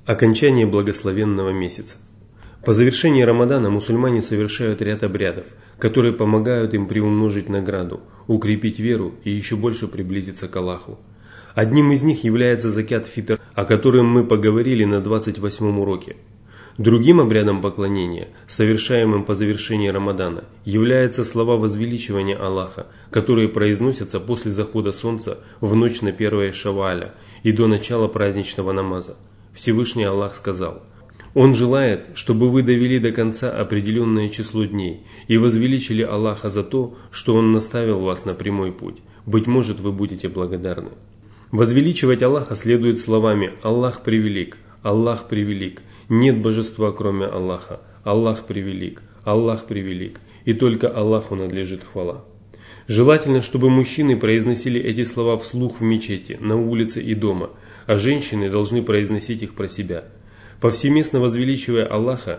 Окончание благословенного месяца. По завершении Рамадана мусульмане совершают ряд обрядов, которые помогают им приумножить награду, укрепить веру и еще больше приблизиться к Аллаху. Одним из них является закят фитр, о котором мы поговорили на 28-м уроке. Другим обрядом поклонения, совершаемым по завершении Рамадана, являются слова возвеличивания Аллаха, которые произносятся после захода солнца в ночь на 1 Шавваля и до начала праздничного намаза. Всевышний Аллах сказал: «Он желает, чтобы вы довели до конца определенное число дней и возвеличили Аллаха за то, что Он наставил вас на прямой путь. Быть может, вы будете благодарны». Возвеличивать Аллаха следует словами «Аллах превелик, Аллах превелик, нет божества кроме Аллаха, Аллах превелик, Аллах превелик, и только Аллаху надлежит хвала». Желательно, чтобы мужчины произносили эти слова вслух в мечети, на улице и дома, а женщины должны произносить их про себя. Повсеместно возвеличивая Аллаха,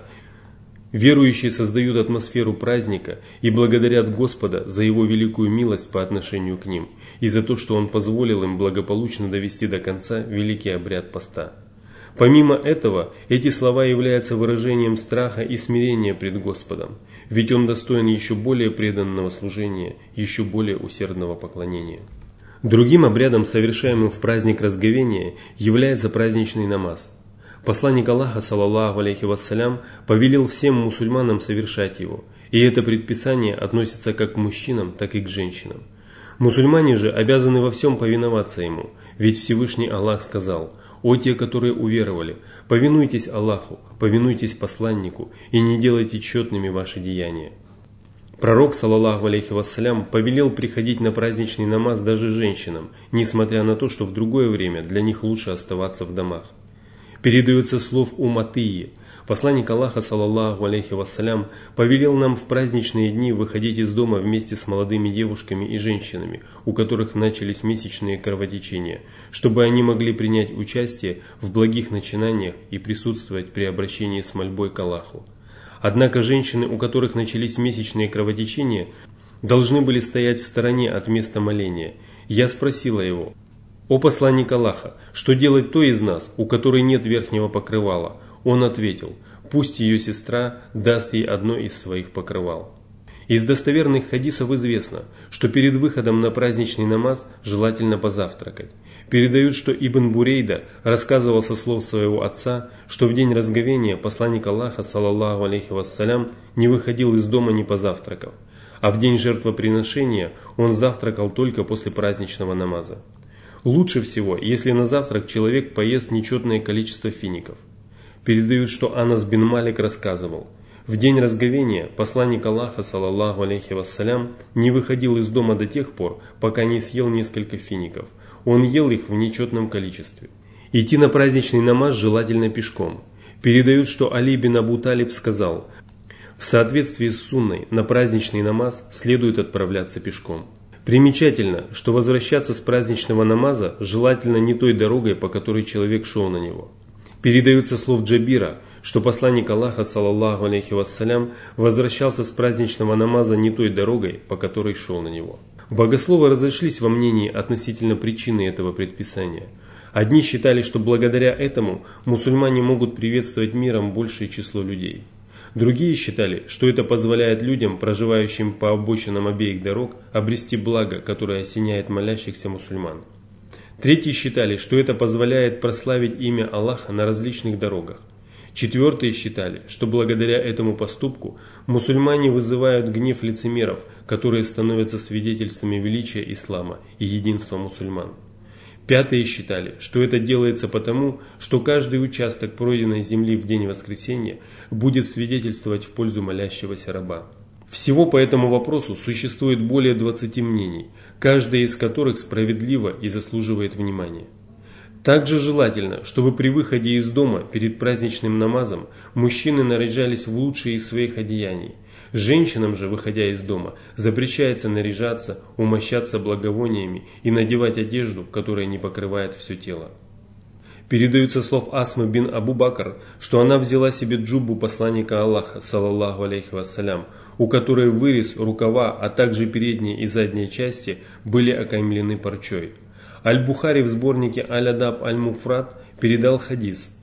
верующие создают атмосферу праздника и благодарят Господа за Его великую милость по отношению к ним и за то, что Он позволил им благополучно довести до конца великий обряд поста. Помимо этого, эти слова являются выражением страха и смирения пред Господом, ведь Он достоин еще более преданного служения, еще более усердного поклонения. Другим обрядом, совершаемым в праздник разговения, является праздничный намаз. Посланник Аллаха, саллаллаху алейхи вассалям, повелел всем мусульманам совершать его, и это предписание относится как к мужчинам, так и к женщинам. Мусульмане же обязаны во всем повиноваться ему, ведь Всевышний Аллах сказал: «О те, которые уверовали, повинуйтесь Аллаху, повинуйтесь посланнику и не делайте тщетными ваши деяния». Пророк, саллаллаху алейхи вассалям, повелел приходить на праздничный намаз даже женщинам, несмотря на то, что в другое время для них лучше оставаться в домах. Передается слов Атыйи. Посланник Аллаха, саллаллаху алейхи вассалям, повелел нам в праздничные дни выходить из дома вместе с молодыми девушками и женщинами, у которых начались месячные кровотечения, чтобы они могли принять участие в благих начинаниях и присутствовать при обращении с мольбой к Аллаху. Однако женщины, у которых начались месячные кровотечения, должны были стоять в стороне от места моления. Я спросила его: «О посланник Аллаха, что делать той из нас, у которой нет верхнего покрывала?» Он ответил: «Пусть ее сестра даст ей одно из своих покрывал». Из достоверных хадисов известно, что перед выходом на праздничный намаз желательно позавтракать. Передают, что Ибн Бурейда рассказывал со слов своего отца, что в день разговения посланник Аллаха, саллаллаху алейхи вассалям, не выходил из дома не позавтракав, а в день жертвоприношения он завтракал только после праздничного намаза. Лучше всего, если на завтрак человек поест нечетное количество фиников. Передают, что Анас бин Малик рассказывал: в день разговения посланник Аллаха, саллаллаху алейхи вассалям, не выходил из дома до тех пор, пока не съел несколько фиников. Он ел их в нечетном количестве. Идти на праздничный намаз желательно пешком. Передают, что Али бин Абу Талиб сказал: в соответствии с сунной на праздничный намаз следует отправляться пешком. Примечательно, что возвращаться с праздничного намаза желательно не той дорогой, по которой человек шел на него. Передаются слов Джабира, что посланник Аллаха, саллаллаху алейхи вассалям, возвращался с праздничного намаза не той дорогой, по которой шел на него. Богословы разошлись во мнении относительно причины этого предписания. Одни считали, что благодаря этому мусульмане могут приветствовать миром большее число людей. Другие считали, что это позволяет людям, проживающим по обочинам обеих дорог, обрести благо, которое осеняет молящихся мусульман. Третьи считали, что это позволяет прославить имя Аллаха на различных дорогах. Четвертые считали, что благодаря этому поступку мусульмане вызывают гнев лицемеров, которые становятся свидетельствами величия ислама и единства мусульман. Пятые считали, что это делается потому, что каждый участок пройденной земли в день воскресения будет свидетельствовать в пользу молящегося раба. Всего по этому вопросу существует более 20 мнений, каждое из которых справедливо и заслуживает внимания. Также желательно, чтобы при выходе из дома перед праздничным намазом мужчины наряжались в лучшие из своих одеяний. Женщинам же, выходя из дома, запрещается наряжаться, умощаться благовониями и надевать одежду, которая не покрывает все тело. Передаются слов Асмы бин Абу Бакр, что она взяла себе джуббу посланника Аллаха, саллаллаху алейхи вассалям, у которой вырез, рукава, а также передние и задние части были окаймлены парчой. Аль-Бухари в сборнике Аль-Адаб Аль-Муфрад передал хадис.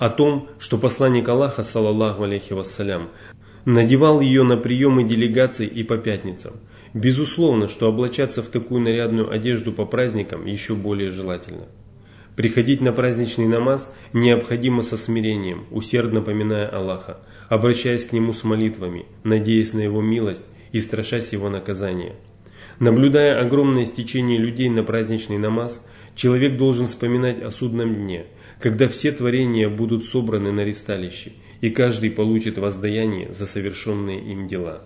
о том, что посланник Аллаха, саллаллаху алейхи вассалям, надевал ее на приемы делегаций и по пятницам. Безусловно, что облачаться в такую нарядную одежду по праздникам еще более желательно. Приходить на праздничный намаз необходимо со смирением, усердно поминая Аллаха, обращаясь к Нему с молитвами, надеясь на Его милость и страшась Его наказания. Наблюдая огромное стечение людей на праздничный намаз, человек должен вспоминать о судном дне, когда все творения будут собраны на ристалище, и каждый получит воздаяние за совершенные им дела.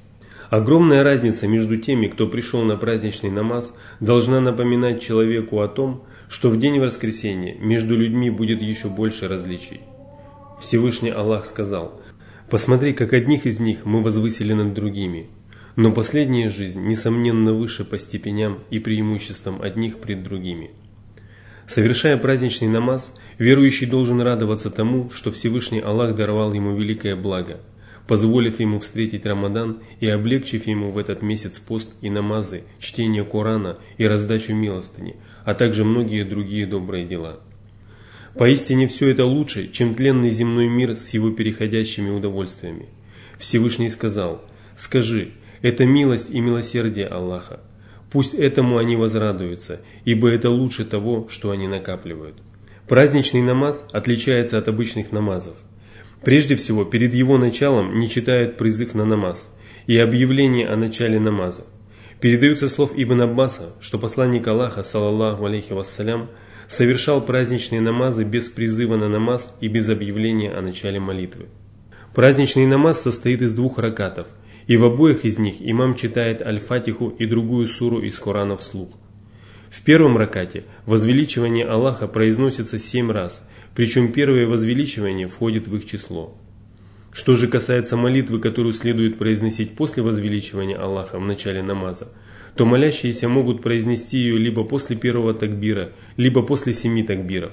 Огромная разница между теми, кто пришел на праздничный намаз, должна напоминать человеку о том, что в день воскресения между людьми будет еще больше различий. Всевышний Аллах сказал: «Посмотри, как одних из них мы возвысили над другими, но последняя жизнь, несомненно, выше по степеням и преимуществам одних пред другими». Совершая праздничный намаз, верующий должен радоваться тому, что Всевышний Аллах даровал ему великое благо, позволив ему встретить Рамадан и облегчив ему в этот месяц пост и намазы, чтение Корана и раздачу милостыни, а также многие другие добрые дела. Поистине все это лучше, чем тленный земной мир с его переходящими удовольствиями. Всевышний сказал: «Скажи, это милость и милосердие Аллаха. Пусть этому они возрадуются, ибо это лучше того, что они накапливают». Праздничный намаз отличается от обычных намазов. Прежде всего, перед его началом не читают призыв на намаз и объявление о начале намаза. Передаются слов Ибн Аббаса, что посланник Аллаха, саллаллаху алейхи вассалям, совершал праздничные намазы без призыва на намаз и без объявления о начале молитвы. Праздничный намаз состоит из 2 ракатов, и в обоих из них имам читает Аль-Фатиху и другую суру из Корана вслух. В первом ракате возвеличивание Аллаха произносится 7 раз, причем первое возвеличивание входит в их число. Что же касается молитвы, которую следует произносить после возвеличивания Аллаха в начале намаза, то молящиеся могут произнести ее либо после первого такбира, либо после 7 такбиров.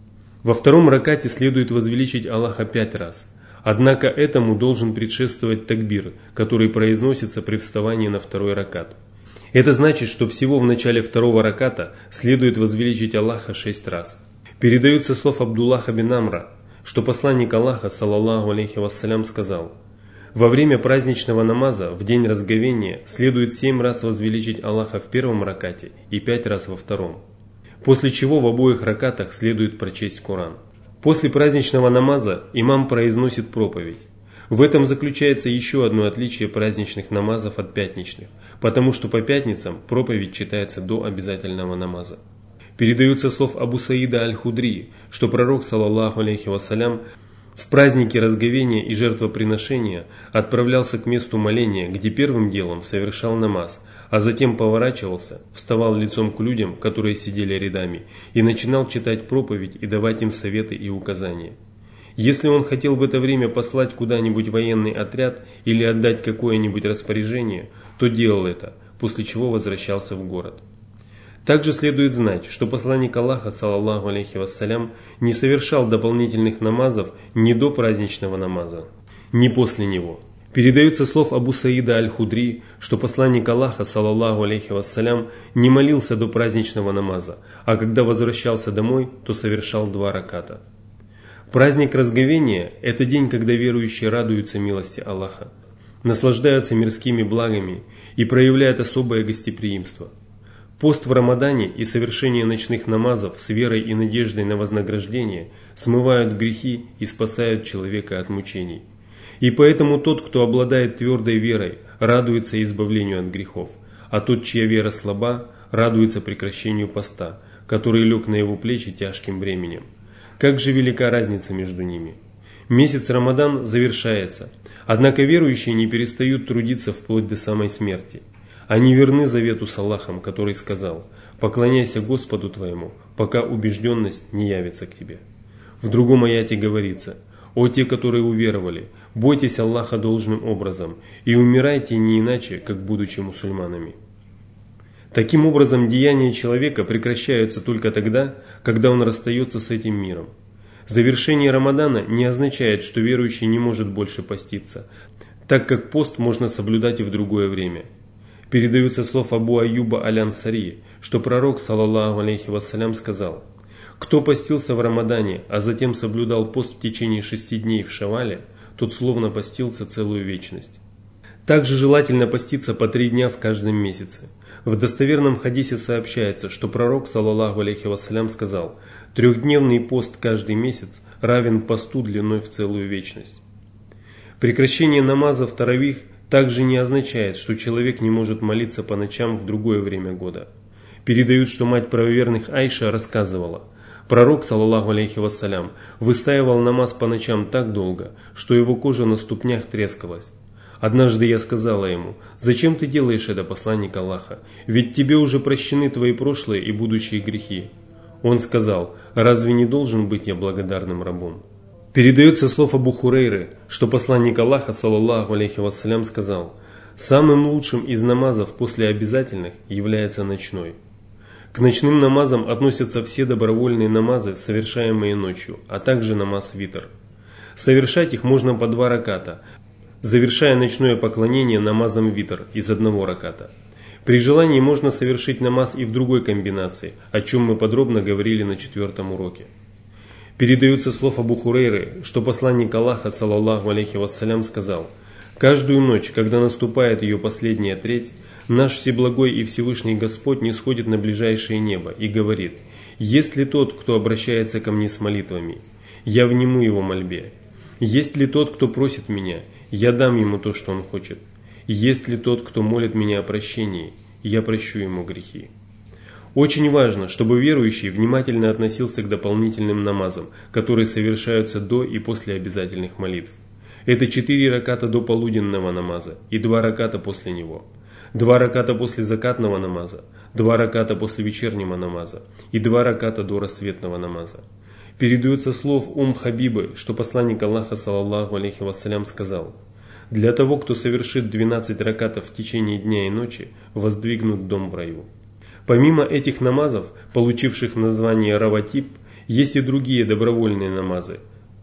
Во втором ракате следует возвеличить Аллаха 5 раз. Однако этому должен предшествовать такбир, который произносится при вставании на второй ракат. Это значит, что всего в начале второго раката следует возвеличить Аллаха 6 раз. Передаются слов Абдуллаха бин Амра, что посланник Аллаха, саллаллаху алейхи вассалям, сказал: «Во время праздничного намаза в день разговения следует 7 раз возвеличить Аллаха в первом ракате и 5 раз во втором, после чего в обоих ракатах следует прочесть Коран». После праздничного намаза имам произносит проповедь. В этом заключается еще одно отличие праздничных намазов от пятничных, потому что по пятницам проповедь читается до обязательного намаза. Передаются слов Абу Саида Аль-Худри, что пророк, саллаллаху алейхи вассалям, в празднике разговения и жертвоприношения отправлялся к месту моления, где первым делом совершал намаз, а затем поворачивался, вставал лицом к людям, которые сидели рядами, и начинал читать проповедь и давать им советы и указания. Если он хотел в это время послать куда-нибудь военный отряд или отдать какое-нибудь распоряжение, то делал это, после чего возвращался в город. Также следует знать, что посланник Аллаха, саллаллаху алейхи вассалям, не совершал дополнительных намазов ни до праздничного намаза, ни после него. Передаются слов Абу Саида Аль-Худри, что посланник Аллаха, саллаллаху алейхи вассалям, не молился до праздничного намаза, а когда возвращался домой, то совершал 2 раката. Праздник разговения – это день, когда верующие радуются милости Аллаха, наслаждаются мирскими благами и проявляют особое гостеприимство. Пост в Рамадане и совершение ночных намазов с верой и надеждой на вознаграждение смывают грехи и спасают человека от мучений. И поэтому тот, кто обладает твердой верой, радуется избавлению от грехов, а тот, чья вера слаба, радуется прекращению поста, который лег на его плечи тяжким бременем. Как же велика разница между ними! Месяц Рамадан завершается, однако верующие не перестают трудиться вплоть до самой смерти. Они верны завету с Аллахом, который сказал: «Поклоняйся Господу твоему, пока убежденность не явится к тебе». В другом аяте говорится: «О те, которые уверовали, бойтесь Аллаха должным образом и умирайте не иначе, как будучи мусульманами». Таким образом, деяния человека прекращаются только тогда, когда он расстается с этим миром. Завершение Рамадана не означает, что верующий не может больше поститься, так как пост можно соблюдать и в другое время. Передаются слов Абу Аюба Аль-Ансари, что пророк, саллаллаху алейхи вассалям, сказал: Кто постился в Рамадане, а затем соблюдал пост в течение 6 дней в Шавале, тот словно постился целую вечность. Также желательно поститься по 3 дня в каждом месяце. В достоверном хадисе сообщается, что пророк, саллаллаху алейхи вассалям, сказал: «Трехдневный пост каждый месяц равен посту длиной в целую вечность». Прекращение намазов таравих также не означает, что человек не может молиться по ночам в другое время года. Передают, что мать правоверных Айша рассказывала: пророк, саллаллаху алейхи вассалям, выстаивал намаз по ночам так долго, что его кожа на ступнях трескалась. Однажды я сказала ему: «Зачем ты делаешь это, посланник Аллаха? Ведь тебе уже прощены твои прошлые и будущие грехи». Он сказал: «Разве не должен быть я благодарным рабом?» Передается слов Абу Хурейры, что посланник Аллаха, саллаллаху алейхи вассалям, сказал: «Самым лучшим из намазов после обязательных является ночной». К ночным намазам относятся все добровольные намазы, совершаемые ночью, а также намаз витр. Совершать их можно по 2 раката, завершая ночное поклонение намазом витр из 1 раката. При желании можно совершить намаз и в другой комбинации, о чем мы подробно говорили на 4-м уроке. Передается слов Абу Хурейры, что посланник Аллаха, саллаллаху алейхи вассалям, сказал: «Каждую ночь, когда наступает ее последняя треть, наш Всеблагой и Всевышний Господь нисходит на ближайшее небо и говорит: есть ли тот, кто обращается ко мне с молитвами? Я вниму его мольбе. Есть ли тот, кто просит меня? Я дам ему то, что он хочет. Есть ли тот, кто молит меня о прощении? Я прощу ему грехи». Очень важно, чтобы верующий внимательно относился к дополнительным намазам, которые совершаются до и после обязательных молитв. Это 4 раката до полуденного намаза и 2 раката после него, 2 раката после закатного намаза, 2 раката после вечернего намаза и 2 раката до рассветного намаза. Передается слов Хабибы, что посланник Аллаха, саллаллаху алейхи вассалям, сказал: «Для того, кто совершит 12 ракатов в течение дня и ночи, воздвигнут дом в раю». Помимо этих намазов, получивших название раватиб, есть и другие добровольные намазы,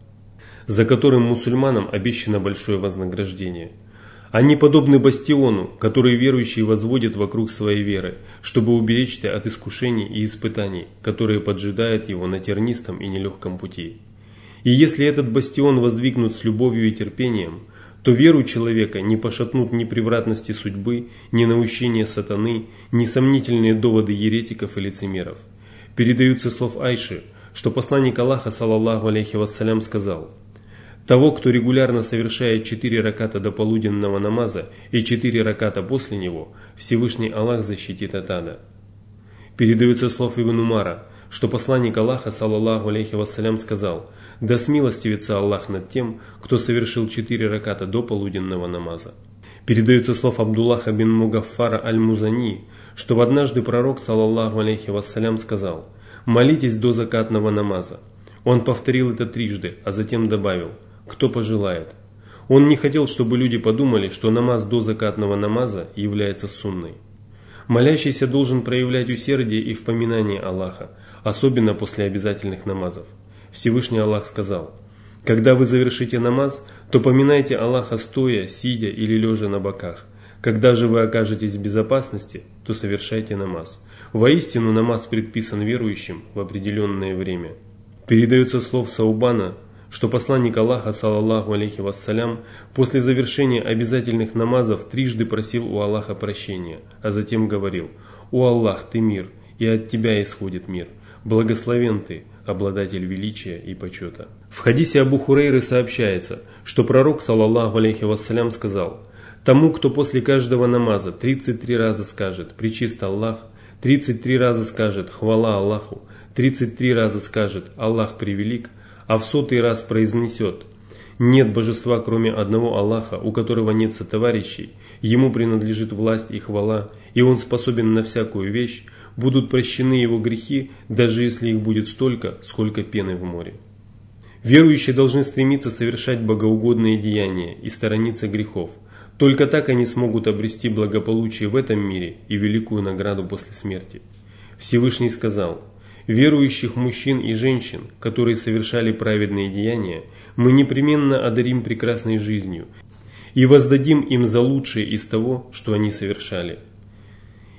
за которым мусульманам обещано большое вознаграждение. Они подобны бастиону, который верующий возводит вокруг своей веры, чтобы уберечься от искушений и испытаний, которые поджидают его на тернистом и нелегком пути. И если этот бастион воздвигнут с любовью и терпением, то веру человека не пошатнут ни превратности судьбы, ни наущения сатаны, ни сомнительные доводы еретиков и лицемеров. Передаются слов Айши, что посланник Аллаха, саллаллаху алейхи вассалям, сказал: «Того, кто регулярно совершает 4 раката до полуденного намаза и 4 раката после него, Всевышний Аллах защитит от ада». Передаются слов Ибн Умара, что посланник Аллаха, саллаллаху алейхи вассалям, сказал: «Да смилостивится Аллах над тем, кто совершил 4 раката до полуденного намаза». Передается слов Абдуллаха бин Мугаффара аль-Музани, что однажды пророк, саллаллаху алейхи вассалям, сказал: «Молитесь до закатного намаза». Он повторил это 3, а затем добавил: «Кто пожелает». Он не хотел, чтобы люди подумали, что намаз до закатного намаза является сунной. Молящийся должен проявлять усердие и в поминании Аллаха, особенно после обязательных намазов. Всевышний Аллах сказал: «Когда вы завершите намаз, то поминайте Аллаха стоя, сидя или лежа на боках. Когда же вы окажетесь в безопасности, то совершайте намаз. Воистину намаз предписан верующим в определенное время». Передается слов Саубана, что посланник Аллаха, саллаллаху алейхи вассалям, после завершения обязательных намазов 3 просил у Аллаха прощения, а затем говорил: «О Аллах, ты мир, и от тебя исходит мир. Благословен ты, обладатель величия и почета». В хадисе Абу Хурейры сообщается, что пророк, саллаллаху алейхи вассалям, сказал: «Тому, кто после каждого намаза 33 раза скажет: пречист Аллах, 33 раза скажет: хвала Аллаху, 33 раза скажет: Аллах превелик, а в 100-й раз произнесет: нет божества, кроме одного Аллаха, у которого нет сотоварищей, ему принадлежит власть и хвала, и он способен на всякую вещь, будут прощены его грехи, даже если их будет столько, сколько пены в море». Верующие должны стремиться совершать богоугодные деяния и сторониться грехов. Только так они смогут обрести благополучие в этом мире и великую награду после смерти. Всевышний сказал: «Верующих мужчин и женщин, которые совершали праведные деяния, мы непременно одарим прекрасной жизнью и воздадим им за лучшее из того, что они совершали.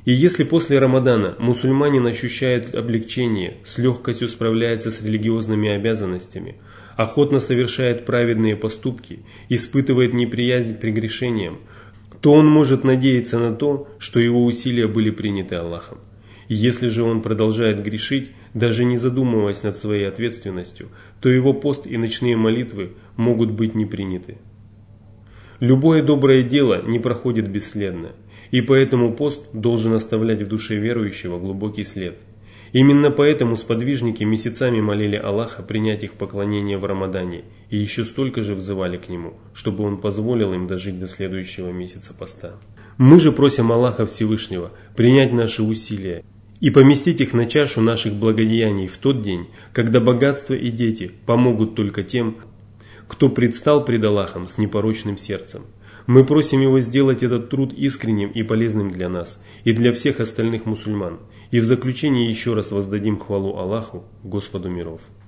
И если после Рамадана мусульманин ощущает облегчение, с легкостью справляется с религиозными обязанностями, охотно совершает праведные поступки, испытывает неприязнь к прегрешениям, то он может надеяться на то, что его усилия были приняты Аллахом. Если же он продолжает грешить, даже не задумываясь над своей ответственностью, то его пост и ночные молитвы могут быть не приняты. Любое доброе дело не проходит бесследно, и поэтому пост должен оставлять в душе верующего глубокий след. Именно поэтому сподвижники месяцами молили Аллаха принять их поклонение в Рамадане и еще столько же взывали к Нему, чтобы Он позволил им дожить до следующего месяца поста. Мы же просим Аллаха Всевышнего принять наши усилия и поместить их на чашу наших благодеяний в тот день, когда богатство и дети помогут только тем, кто предстал пред Аллахом с непорочным сердцем. Мы просим Его сделать этот труд искренним и полезным для нас и для всех остальных мусульман. И в заключение еще раз воздадим хвалу Аллаху, Господу миров.